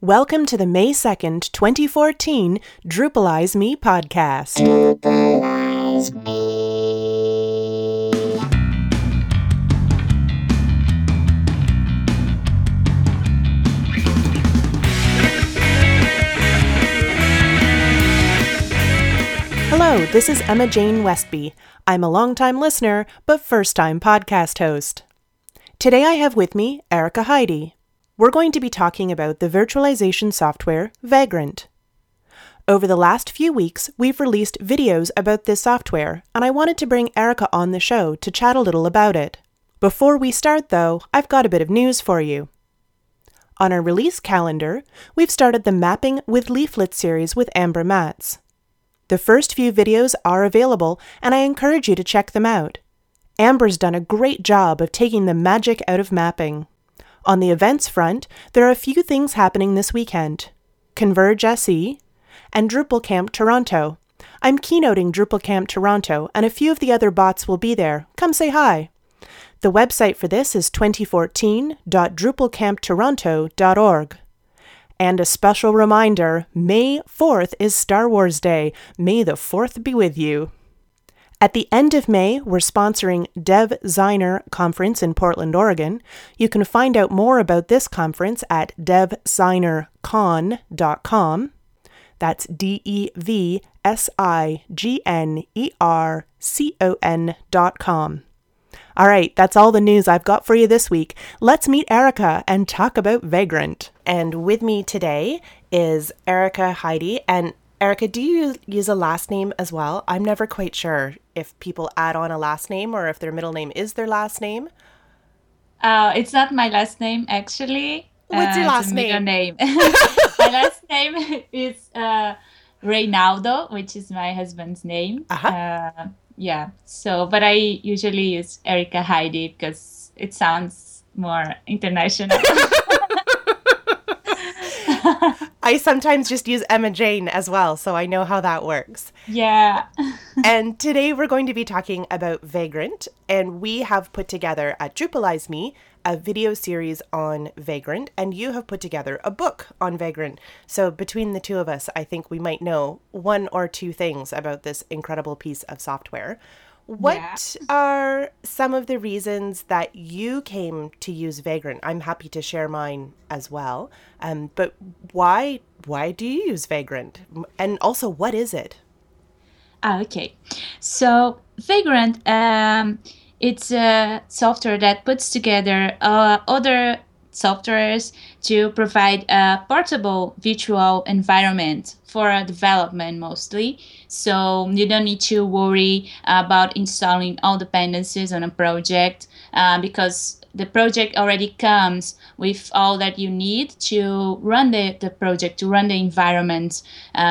Welcome to the May 2nd, 2014 Drupalize Me podcast. Drupalize Me. Hello, this is Emma Jane Westby. I'm a longtime listener, but first-time podcast host. Today I have with me Erica Heide. We're going to be talking about the virtualization software Vagrant. Over the last few weeks, we've released videos about this software, and I wanted to bring Erica on the show to chat a little about it. Before we start, though, I've got a bit of news for you. On our release calendar, we've started the Mapping with Leaflet series with Amber Matz. The first few videos are available, and I encourage you to check them out. Amber's done a great job of taking the magic out of mapping. On the events front, there are a few things happening this weekend. Converge SE and DrupalCamp Toronto. I'm keynoting DrupalCamp Toronto, and a few of the other bots will be there. Come say hi. The website for this is 2014.drupalcamptoronto.org. And a special reminder, May 4th is Star Wars Day. May the 4th be with you. At the end of May, we're sponsoring DevZiner Conference in Portland, Oregon. You can find out more about this conference at devzinercon.com. That's DEVSIGNERCON.com. All right, that's all the news I've got for you this week. Let's meet Erica and talk about Vagrant. And with me today is Erica Heide. And Erica, do you use a last name as well? I'm never quite sure if people add on a last name or if their middle name is their last name. It's not my last name, actually. What's your last name? My last name is Reynaldo, which is my husband's name. Uh-huh. But I usually use Erica Heide because it sounds more international. I sometimes just use Emma Jane as well, so I know how that works. Yeah. And today we're going to be talking about Vagrant, and we have put together at Drupalize Me a video series on Vagrant, and you have put together a book on Vagrant. So between the two of us, I think we might know one or two things about this incredible piece of software. What are some of the reasons that you came to use Vagrant? I'm happy to share mine as well. But why do you use Vagrant? And also, what is it? Okay. So Vagrant, it's a software that puts together other softwares to provide a portable virtual environment for development mostly. So you don't need to worry about installing all dependencies on a project because the project already comes with all that you need to run the project, to run the environment.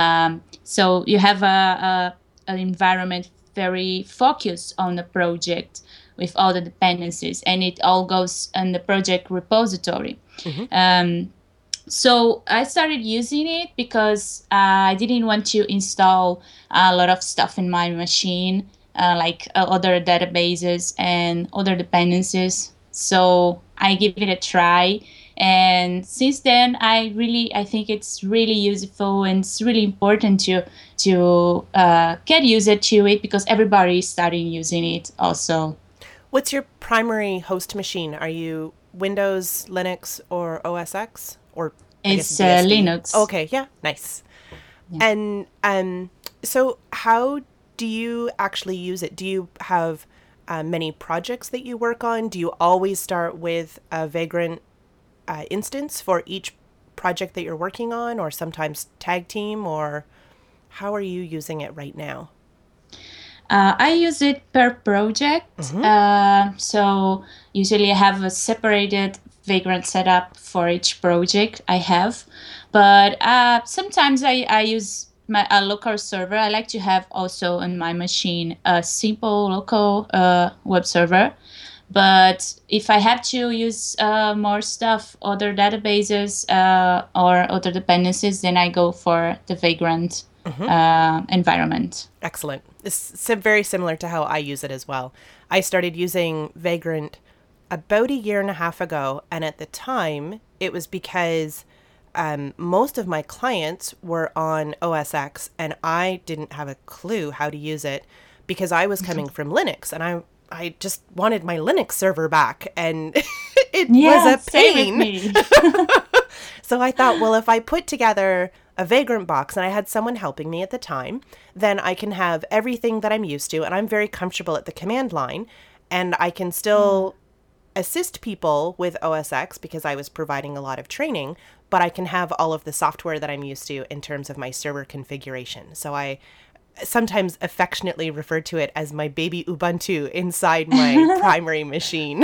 So you have an environment very focused on the project with all the dependencies, and it all goes in the project repository. Mm-hmm. So I started using it because I didn't want to install a lot of stuff in my machine, like other databases and other dependencies. So I give it a try. And since then, I think it's really useful, and it's really important to get used to it because everybody is starting using it also. What's your primary host machine? Are you Windows, Linux, or OS X? Or it's Linux. Okay, yeah, nice. Yeah. And so how do you actually use it? Do you have many projects that you work on? Do you always start with a Vagrant instance for each project that you're working on, or sometimes tag team, or how are you using it right now? I use it per project. Mm-hmm. So usually I have a separated Vagrant setup for each project I have. But sometimes I use a local server. I like to have also on my machine a simple local web server. But if I have to use more stuff, other databases or other dependencies, then I go for the Vagrant environment. Excellent. It's very similar to how I use it as well. I started using Vagrant about a year and a half ago, and at the time, it was because most of my clients were on OS X, and I didn't have a clue how to use it because I was coming from Linux, and I just wanted my Linux server back, and it was a pain. Same with me. So I thought, well, if I put together a Vagrant box, and I had someone helping me at the time, then I can have everything that I'm used to, and I'm very comfortable at the command line, and I can still assist people with OS X because I was providing a lot of training, but I can have all of the software that I'm used to in terms of my server configuration. So I sometimes affectionately refer to it as my baby Ubuntu inside my primary machine.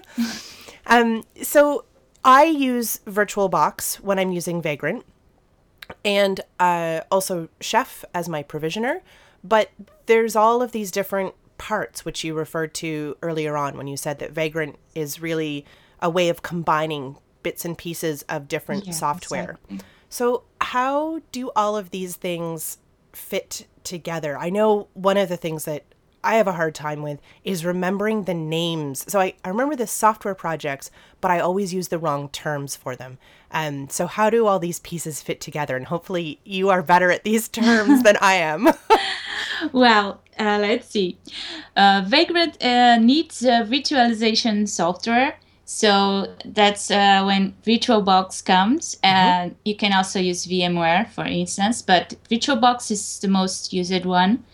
So I use VirtualBox when I'm using Vagrant, and also Chef as my provisioner. But there's all of these different parts, which you referred to earlier on when you said that Vagrant is really a way of combining bits and pieces of different software. Exactly. So how do all of these things fit together? I know one of the things that I have a hard time with is remembering the names. So I remember the software projects, but I always use the wrong terms for them. So how do all these pieces fit together? And hopefully you are better at these terms than I am. Well, let's see. Vagrant needs virtualization software. So that's when VirtualBox comes, and you can also use VMware, for instance, but VirtualBox is the most used one.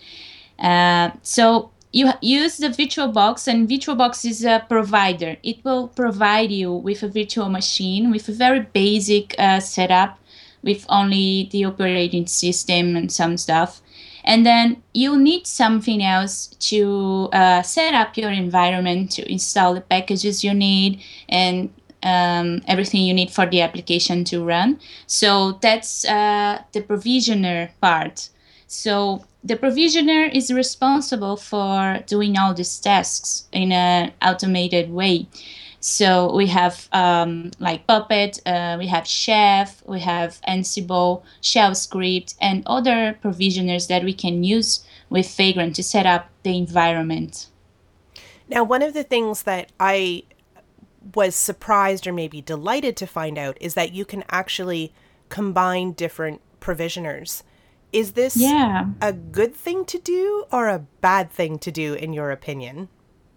So you use the VirtualBox, and VirtualBox is a provider. It will provide you with a virtual machine with a very basic setup with only the operating system and some stuff. And then you need something else to set up your environment, to install the packages you need and everything you need for the application to run. So that's the provisioner part. So the provisioner is responsible for doing all these tasks in an automated way. So we have like Puppet, we have Chef, we have Ansible, Shell Script, and other provisioners that we can use with Vagrant to set up the environment. Now, one of the things that I was surprised or maybe delighted to find out is that you can actually combine different provisioners. Is this a good thing to do or a bad thing to do, in your opinion?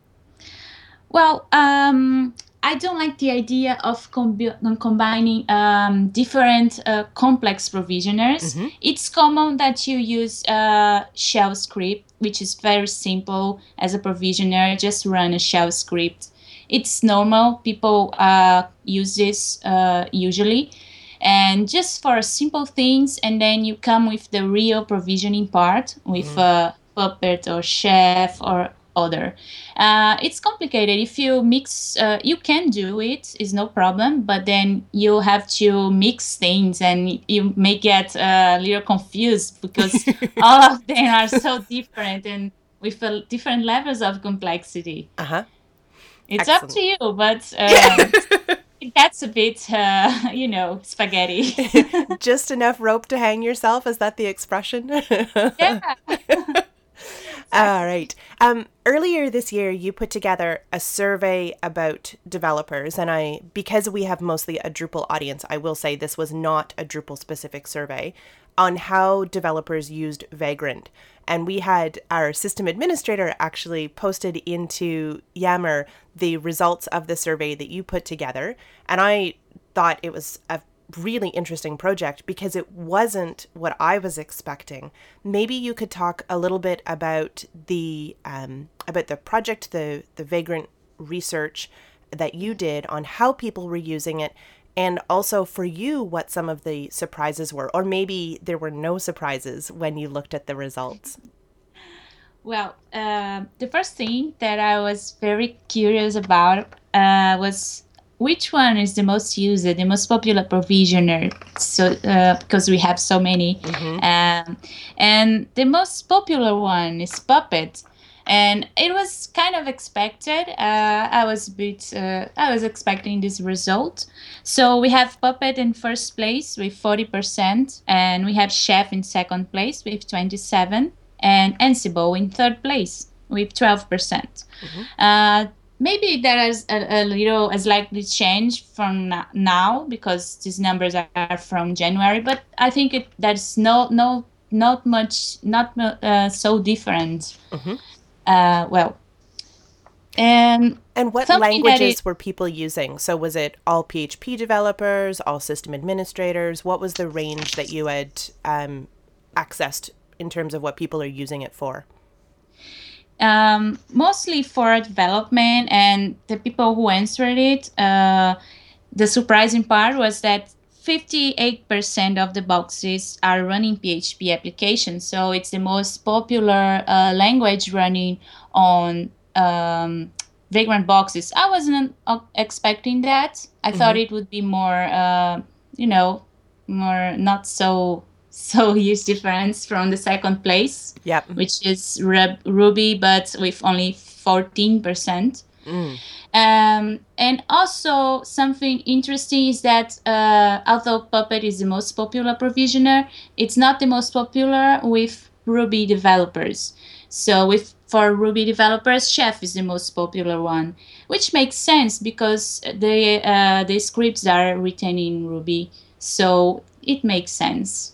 Well, I don't like the idea of combining different complex provisioners. It's common that you use shell script, which is very simple as a provisioner. Just run a shell script. It's normal. People use this usually. And just for simple things, and then you come with the real provisioning part with Puppet or Chef or other. It's complicated. If you mix, you can do it, is no problem, but then you have to mix things and you may get a little confused because all of them are so different and with different levels of complexity. It's Excellent. up to you, but it gets a bit, spaghetti. Just enough rope to hang yourself? Is that the expression? Yeah. All right. Earlier this year, you put together a survey about developers, and because we have mostly a Drupal audience, I will say this was not a Drupal-specific survey, on how developers used Vagrant. And we had our system administrator actually posted into Yammer the results of the survey that you put together, and I thought it was a really interesting project because it wasn't what I was expecting. Maybe you could talk a little bit about the project, the Vagrant research that you did on how people were using it, and also for you what some of the surprises were, or maybe there were no surprises when you looked at the results. Well, the first thing that I was very curious about was which one is the most used, the most popular provisioner? So because we have so many, and the most popular one is Puppet, and it was kind of expected. I was expecting this result. So we have Puppet in first place with 40%, and we have Chef in second place with 27%, and Ansible in third place with 12%. maybe there is a little a slightly change from now because these numbers are from January, but I think that's not much, not so different. Well, and what something that languages were people using? So was it all PHP developers, all system administrators? What was the range that you had accessed in terms of what people are using it for? Mostly for development, and the people who answered it, the surprising part was that 58% of the boxes are running PHP applications. So it's the most popular language running on Vagrant boxes. I wasn't expecting that. I thought it would be more, more not so huge difference from the second place, which is Ruby, but with only 14%. And also something interesting is that although Puppet is the most popular provisioner, it's not the most popular with Ruby developers. So for Ruby developers, Chef is the most popular one, which makes sense because the scripts are written in Ruby. So it makes sense.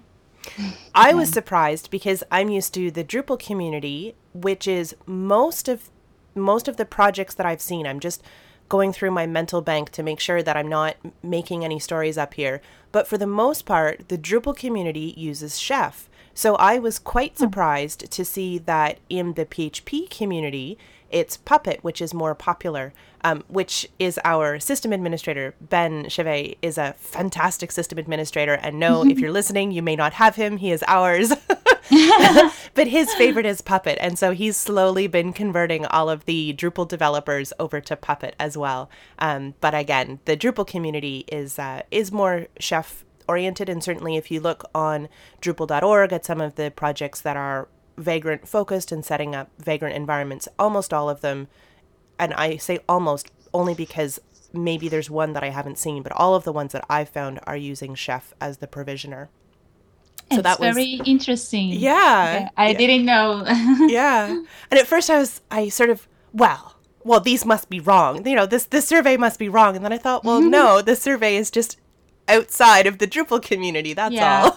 I was surprised because I'm used to the Drupal community, which is most of the projects that I've seen. I'm just going through my mental bank to make sure that I'm not making any stories up here. But for the most part, the Drupal community uses Chef. So I was quite surprised to see that in the PHP community, it's Puppet, which is more popular, which is our system administrator. Ben Chevet is a fantastic system administrator. And no, if you're listening, you may not have him. He is ours. But his favorite is Puppet. And so he's slowly been converting all of the Drupal developers over to Puppet as well. But again, the Drupal community is more Chef oriented. And certainly if you look on Drupal.org at some of the projects that are Vagrant focused and setting up Vagrant environments, almost all of them, and I say almost only because maybe there's one that I haven't seen, but all of the ones that I've found are using Chef as the provisioner. So that was very interesting. Yeah. I didn't know. Yeah. And at first I sort of, well, these must be wrong. This survey must be wrong. And then I thought, well, no, the survey is just outside of the Drupal community. That's all.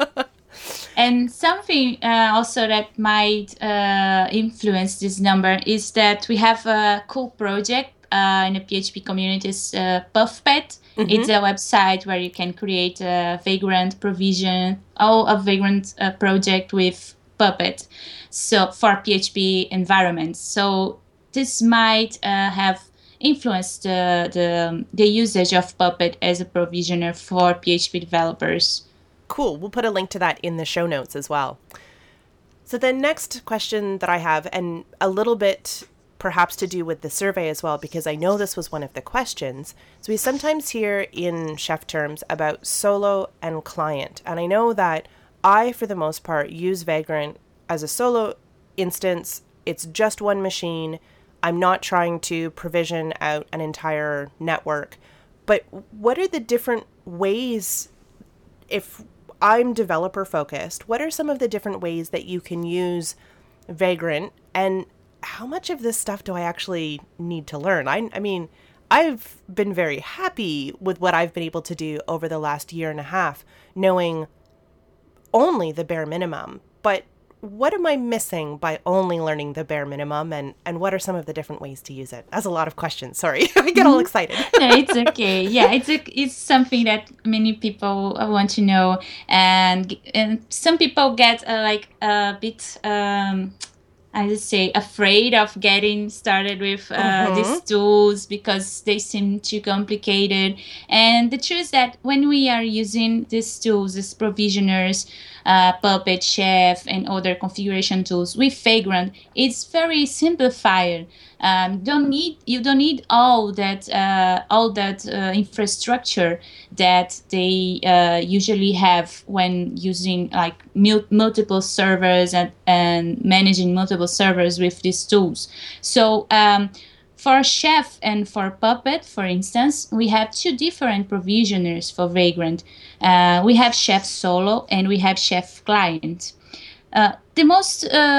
And something also that might influence this number is that we have a cool project in the PHP community, is Puffpet. It's a website where you can create a Vagrant provision, a Vagrant project with Puppet, so for PHP environments. So this might have influenced the usage of Puppet as a provisioner for PHP developers. Cool. We'll put a link to that in the show notes as well. So the next question that I have, and a little bit perhaps to do with the survey as well, because I know this was one of the questions. So we sometimes hear in Chef terms about solo and client. And I know that I, for the most part, use Vagrant as a solo instance. It's just one machine. I'm not trying to provision out an entire network. But what are the different ways, if I'm developer focused, what are some of the different ways that you can use Vagrant, and how much of this stuff do I actually need to learn? I mean, I've been very happy with what I've been able to do over the last year and a half, knowing only the bare minimum. But what am I missing by only learning the bare minimum, and what are some of the different ways to use it? That's a lot of questions. Sorry, I get all excited. No, it's okay. Yeah, it's something that many people want to know, and some people get a bit I would say afraid of getting started with these tools because they seem too complicated. And the truth is that when we are using these tools, these provisioners, Puppet, Chef, and other configuration tools with Vagrant, it's very simplified. You don't need all that infrastructure that they usually have when using like multiple servers and managing multiple servers with these tools. So for Chef and for Puppet, for instance, we have two different provisioners for Vagrant. We have Chef Solo and we have Chef Client. The most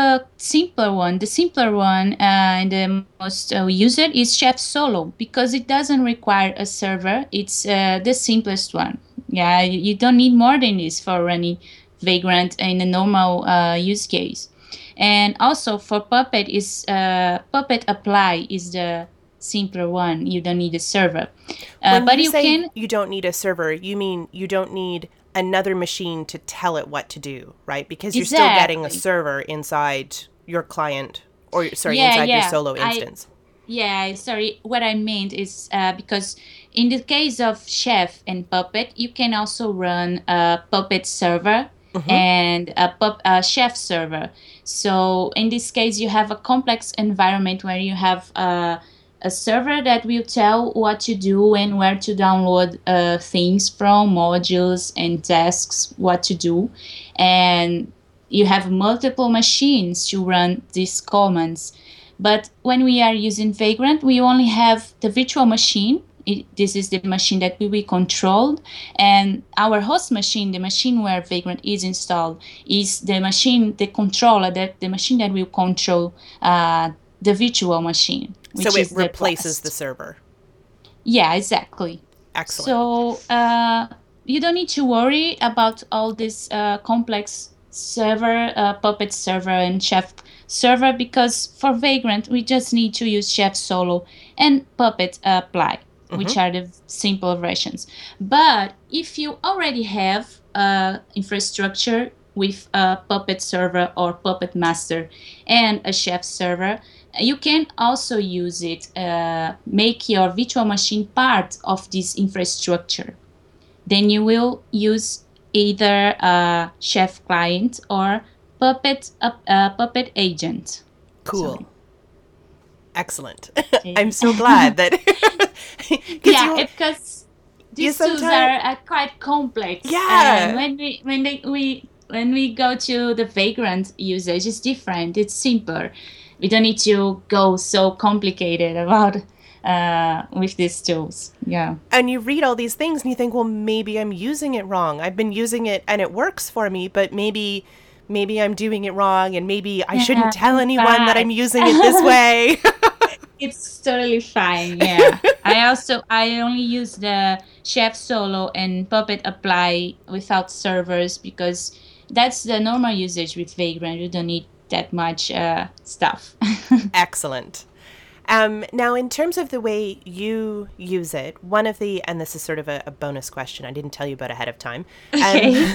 the simpler one and the most used is Chef Solo because it doesn't require a server. It's the simplest one. Yeah, you don't need more than this for running Vagrant in a normal use case. And also for Puppet is Puppet Apply is the simpler one. You don't need a server. When But you you say can you don't need a server, you mean you don't need another machine to tell it what to do, right? Because you're still getting a exactly. server inside your client, or sorry, Yeah, inside your yeah. solo instance. Yeah, sorry. What I meant is because in the case of Chef and Puppet, you can also run a Puppet server and a Chef server. So in this case, you have a complex environment where you have a server that will tell what to do and where to download things from, modules and tasks, what to do. And you have multiple machines to run these commands. But when we are using Vagrant, we only have the virtual machine. This is the machine that will be controlled. And our host machine, the machine where Vagrant is installed, is the machine, the controller, the machine that will control the virtual machine, So which it is the replaces the Blast. server. Yeah, exactly. Excellent. So you don't need to worry about all this complex server, Puppet server and Chef server because for Vagrant we just need to use Chef Solo and Puppet Apply, which are the simple versions. But if you already have infrastructure with a Puppet server or Puppet Master and a Chef server, you can also use it, make your virtual machine part of this infrastructure. Then you will use either a Chef client or Puppet agent. Cool. Sorry. Excellent. Okay. I'm so glad that because Yeah, because you these tools sometimes are quite complex, and yeah. when we go to the Vagrant usage, it's different. It's simpler. We don't need to go so complicated about with these tools. Yeah. And you read all these things and you think, well, maybe I'm using it wrong. I've been using it and it works for me, but maybe I'm doing it wrong and maybe I shouldn't Yeah, tell it's anyone that I'm fine. using it this way. It's totally fine. Yeah. I only use the Chef Solo and Puppet Apply without servers because that's the normal usage with Vagrant. You don't need that much stuff. Excellent. Now, in terms of the way you use it, one of the, and this is sort of a bonus question I didn't tell you about ahead of time. Okay.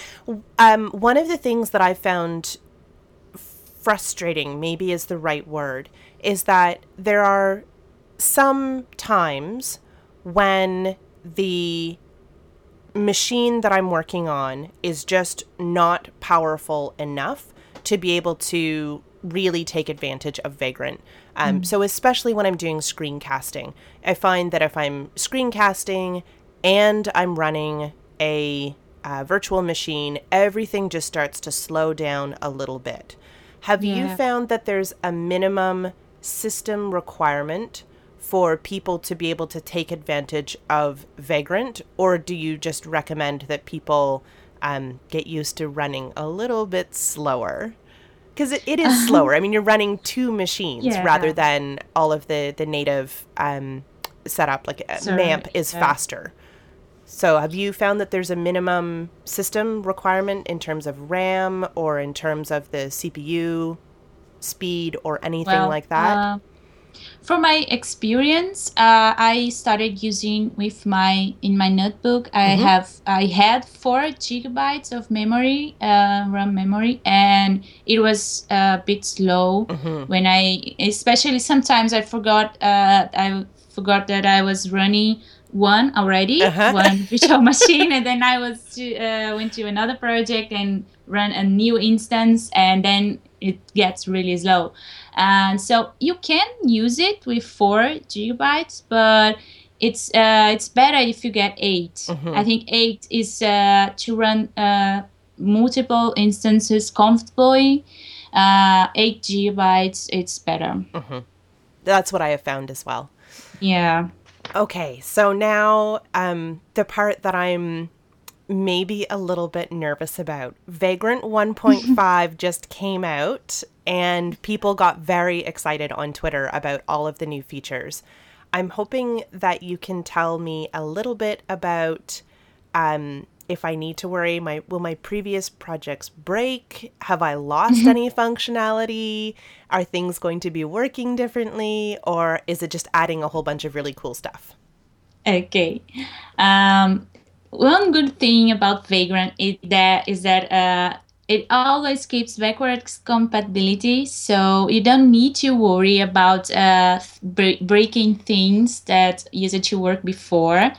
One of the things that I found frustrating, maybe is the right word, is that there are some times when the machine that I'm working on is just not powerful enough to be able to really take advantage of Vagrant. So especially when I'm doing screencasting, I find that if I'm screencasting and I'm running a virtual machine, everything just starts to slow down a little bit. Have you Yeah. found that there's a minimum system requirement for people to be able to take advantage of Vagrant, or do you just recommend that people get used to running a little bit slower? Because it is slower. I mean, you're running two machines rather Yeah. than all of the native setup. Like Sorry. MAMP is Yeah. faster. So have you found that there's a minimum system requirement in terms of RAM or in terms of the CPU speed or anything Well, like that? from my experience, I started using with my in my notebook. I had 4 GB of memory, RAM memory, and it was a bit slow when especially sometimes I forgot that I was running one already, Uh-huh. one virtual machine, and then I went to another project and ran a new instance, and then it gets really slow. And so you can use it with 4 GB, but it's better if you get 8. I think 8 is to run multiple instances comfortably. 8 GB, it's better. That's what I have found as well. Yeah. Okay, so now the part that I'm maybe a little bit nervous about. Vagrant 1.5 just came out, and people got very excited on Twitter about all of the new features. I'm hoping that you can tell me a little bit about if I need to worry. Will my previous projects break? Have I lost any functionality? Are things going to be working differently? Or is it just adding a whole bunch of really cool stuff? Okay. One good thing about Vagrant is that it always keeps backwards compatibility, so you don't need to worry about breaking things that used to work before.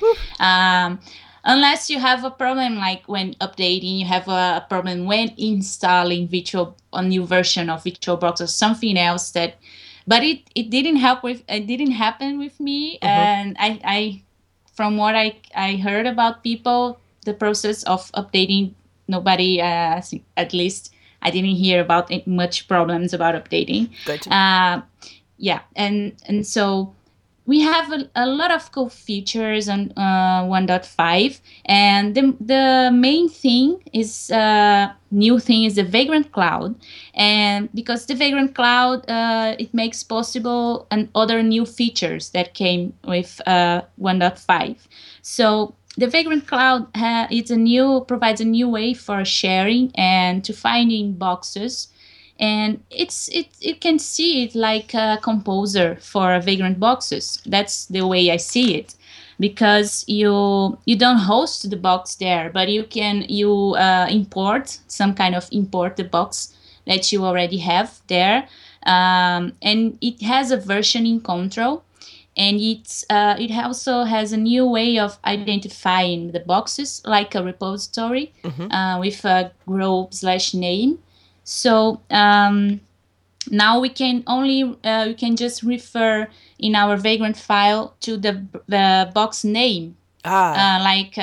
Unless you have a problem like when updating, you have a problem when installing a new version of VirtualBox or something else that. But it didn't happen with me, and I from what I heard about people, the process of updating, nobody, at least I didn't hear about much problems about updating. Good. Yeah, and so we have a lot of cool features on 1.5, and the main thing is new thing is the Vagrant Cloud, and because the Vagrant Cloud it makes possible and other new features that came with 1.5. So the Vagrant Cloud provides a new way for sharing and to finding boxes. And it can see it like a composer for Vagrant boxes. That's the way I see it, because you don't host the box there, but you import the box that you already have there, and it has a versioning control, and it also has a new way of identifying the boxes like a repository with a grow/name. So now we can just refer in our Vagrant file to the box name, like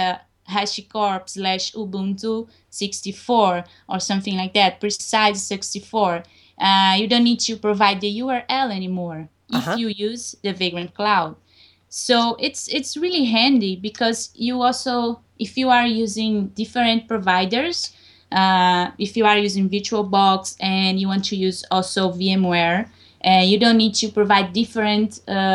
HashiCorp/Ubuntu 64 or something like that, Precise 64. You don't need to provide the URL anymore if you use the Vagrant Cloud. So it's really handy, because if you are using different providers, if you are using VirtualBox and you want to use also VMware, you don't need to provide different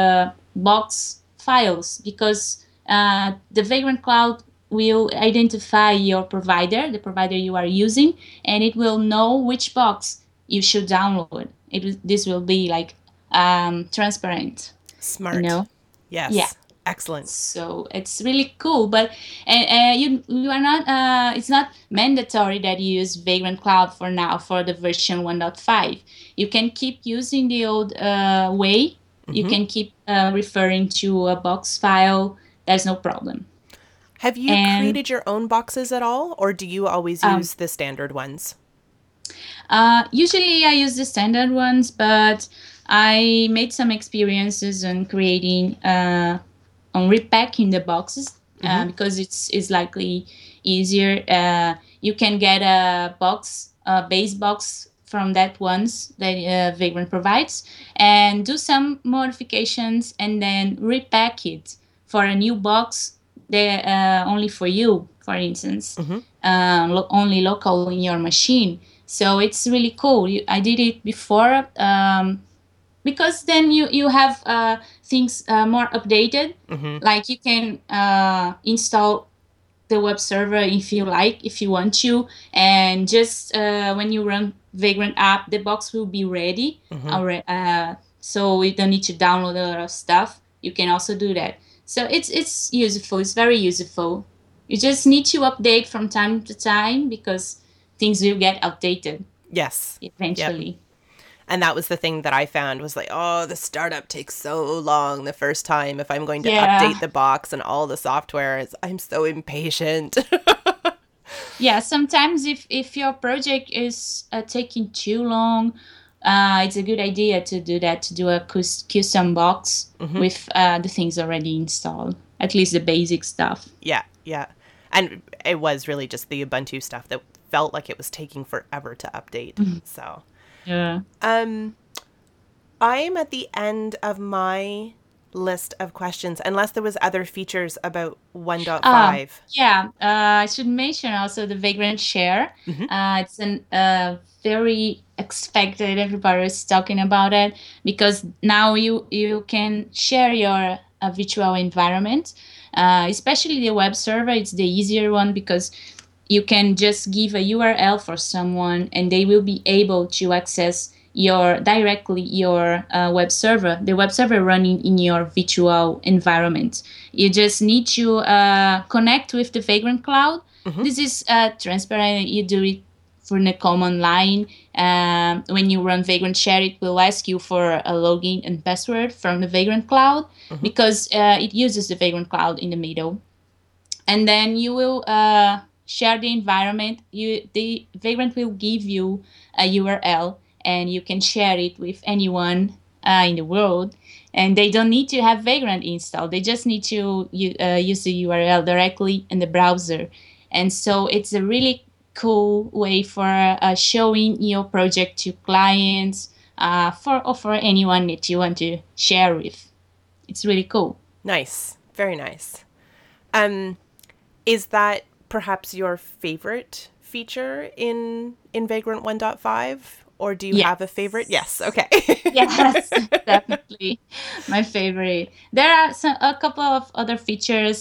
box files, because the Vagrant Cloud will identify your provider, the provider you are using, and it will know which box you should download. This will be like transparent. Smart. You know? Yes. Yeah. Excellent. So it's really cool, but you are not. It's not mandatory that you use Vagrant Cloud for now for the version 1.5. You can keep using the old way. You can keep referring to a box file. There's no problem. Have you created your own boxes at all, or do you always use the standard ones? Usually I use the standard ones, but I made some experiences on creating. On repacking the boxes, because it's likely easier. You can get a base box from that ones that Vagrant provides, and do some modifications, and then repack it for a new box that only for you, for instance, only local in your machine. So it's really cool. I did it before. Because then you have things more updated. Like you can install the web server if you want to, and just when you run Vagrant app, the box will be ready. So you don't need to download a lot of stuff. You can also do that. So it's useful. It's very useful. You just need to update from time to time, because things will get outdated. Yes. Eventually. Yep. And that was the thing that I found was like, oh, the startup takes so long the first time. If I'm going to update the box and all the software, I'm so impatient. Yeah, sometimes if your project is taking too long, it's a good idea to do that, to do a custom box with the things already installed, at least the basic stuff. Yeah. And it was really just the Ubuntu stuff that felt like it was taking forever to update. So... Yeah. I'm at the end of my list of questions, unless there was other features about 1.5. Yeah, I should mention also the Vagrant Share. It's a very expected. Everybody is talking about it because now you can share your virtual environment, especially the web server. It's the easier one because you can just give a URL for someone and they will be able to access your web server, the web server running in your virtual environment. You just need to connect with the Vagrant Cloud. This is transparent. You do it for the command line. When you run Vagrant Share, it will ask you for a login and password from the Vagrant Cloud because it uses the Vagrant Cloud in the middle. And then you will share the environment. The Vagrant will give you a URL, and you can share it with anyone in the world. And they don't need to have Vagrant installed. They just need to use the URL directly in the browser. And so it's a really cool way for showing your project to clients, for anyone that you want to share with. It's really cool. Nice. Very nice. Is that perhaps your favorite feature in Vagrant 1.5? Or do you have a favorite? Yes. Okay. Yes, definitely my favorite. There are a couple of other features,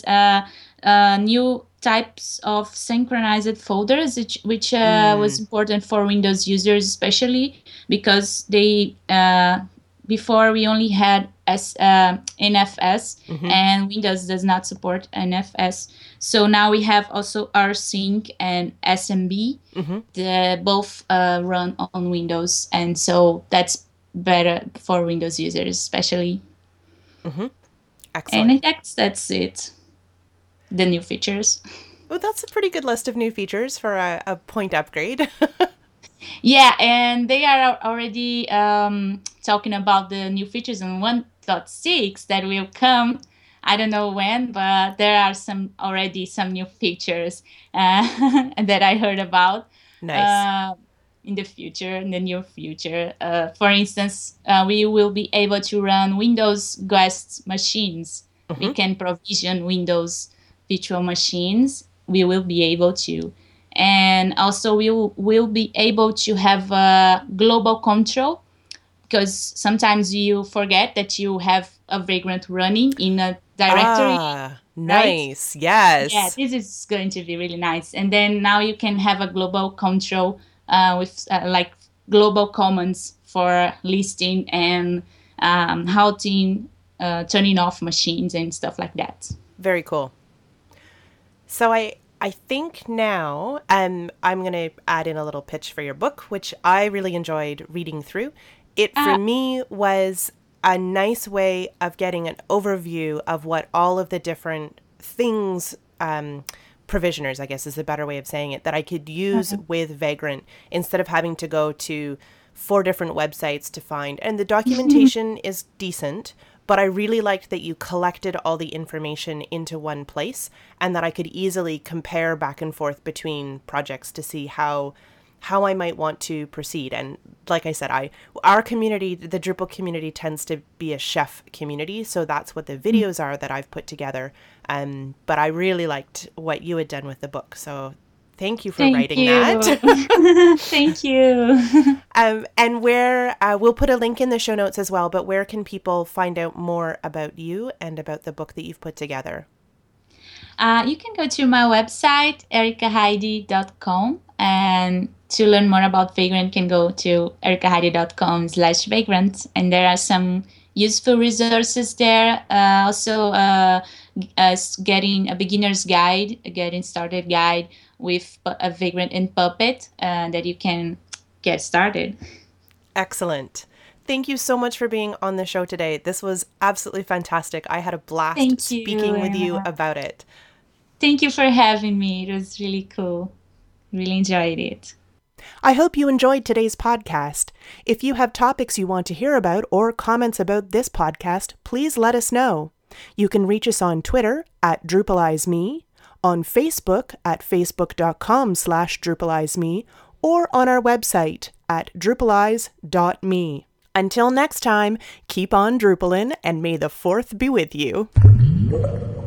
new types of synchronized folders, which was important for Windows users, especially because they before we only had NFS, and Windows does not support NFS. So now we have also rsync and SMB. They both run on Windows, and so that's better for Windows users, especially. Excellent. And I guess that's it. The new features. Oh, that's a pretty good list of new features for a point upgrade. Yeah, and they are already talking about the new features in 1.6 that will come. I don't know when, but there are some new features that I heard about. Nice. In the near future. For instance, we will be able to run Windows guest machines. We can provision Windows virtual machines. We will be able to. And also we will be able to have global control, because sometimes you forget that you have a Vagrant running in a directory. Nice. Right? Yes. Yeah, this is going to be really nice. And then now you can have a global control with like global commands for listing and halting, turning off machines and stuff like that. Very cool. So I think now I'm going to add in a little pitch for your book, which I really enjoyed reading through. It, for me, was a nice way of getting an overview of what all of the different things, provisioners, I guess is a better way of saying it, that I could use with Vagrant instead of having to go to 4 different websites to find. And the documentation is decent, but I really liked that you collected all the information into one place and that I could easily compare back and forth between projects to see how I might want to proceed. And like I said, our community, the Drupal community, tends to be a chef community, so that's what the videos are that I've put together. But I really liked what you had done with the book, so thank you for writing that. Thank you. And where we'll put a link in the show notes as well, but where can people find out more about you and about the book that you've put together? You can go to my website, ericaheidi.com, and to learn more about Vagrant, can go to ericaheidi.com/vagrant, and there are some useful resources there. Also, getting a beginner's guide, a getting started guide with a Vagrant and Puppet that you can get started. Excellent. Thank you so much for being on the show today. This was absolutely fantastic. I had a blast speaking with you about it. Thank you for having me. It was really cool. Really enjoyed it. I hope you enjoyed today's podcast. If you have topics you want to hear about or comments about this podcast, please let us know. You can reach us on Twitter at DrupalizeMe, on Facebook at facebook.com/DrupalizeMe, or on our website at drupalize.me. Until next time, keep on Drupalin and may the 4th be with you.